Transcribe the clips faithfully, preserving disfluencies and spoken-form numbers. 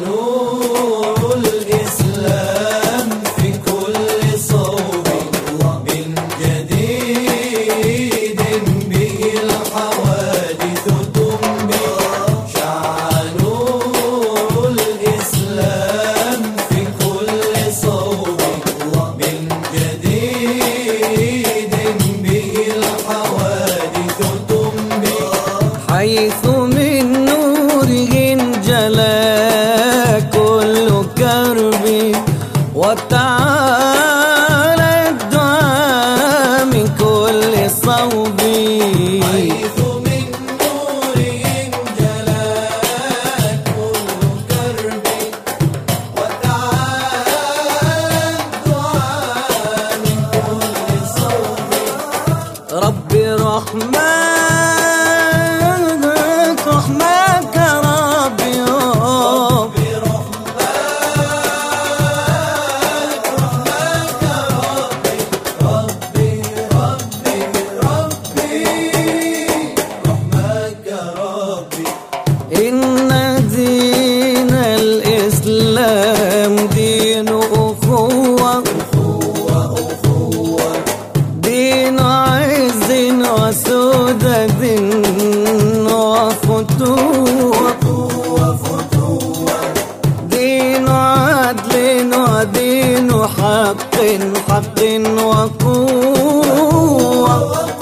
نور الإسلام في كل صوب من جديد به الحوادث تنبئ. شع نور الإسلام في كل صوب من جديد به الحوادث تنبئ. حيث من نوره انجلى كل كرب وتعالى الدعاء من كل صوب. حيث من نوره انجلى كل كرب وتعالى الدعاء من كل صوب. ربي رحمن رحمك ربي ربي رحمك رحمك ربي ربي ربي ربي رحمك ربي. إن دين الإسلام دين أخوة دين عز وسدد وفتوة دين عدل ودين حق حق وقوة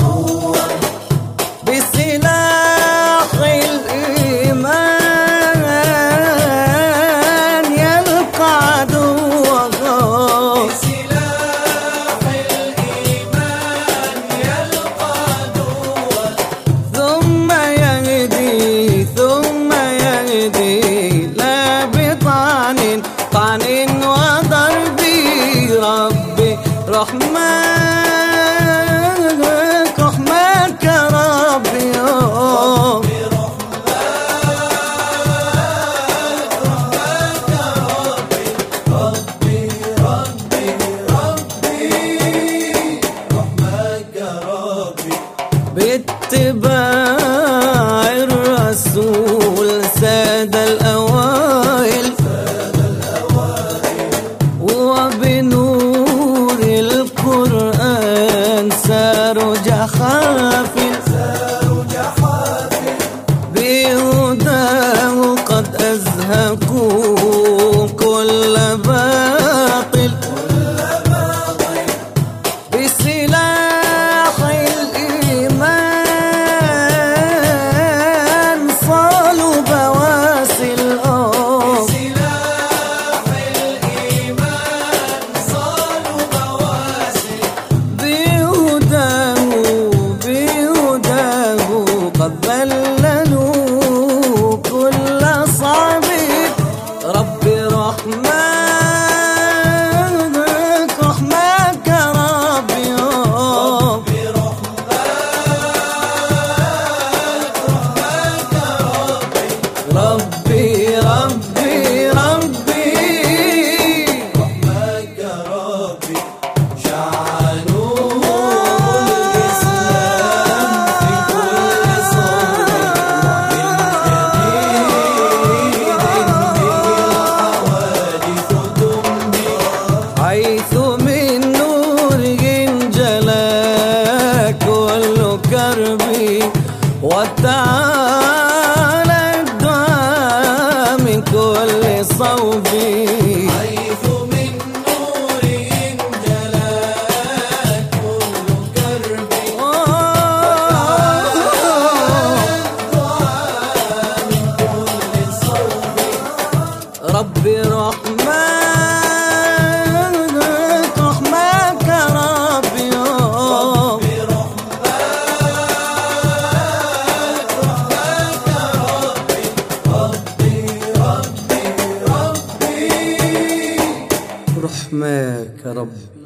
بسلاح الإيمان يلقى عدوه. بسلاح الإيمان يلقى عدوه. ثم يهدي ثم يهدي لا بطعن طعن وضرب. ربي رحمك رحمك ربي ربي رحمك ربي ربي ربي رحمك ربي. باتباع الرسول ساد الأوائل وبنور القرآن ساروا جحافل بهداه قد أزهقوا كل باطل. بسلاح الإيمان صالوا بواسل. بسلاح الإيمان صالوا بواسل. بهداه بهداه قد ذللوا كل صعب. ربي رحمك رحمك ربي ربي رحمك رحمك ربي ربي ربي ربي رحمك ربي. شع نور الإسلام في كل صوب من جديد به الحوادث تنبئ. حيث من نوره انجلى كل كربي وتعالى الدعاء من كل صوب. حيث من نور انجلى كل كرب والدعاء من كل صوب. ربي رحمن رحمك ربي ربي رحمك رحمك ربي ربي ربي ربي رحمك ربي.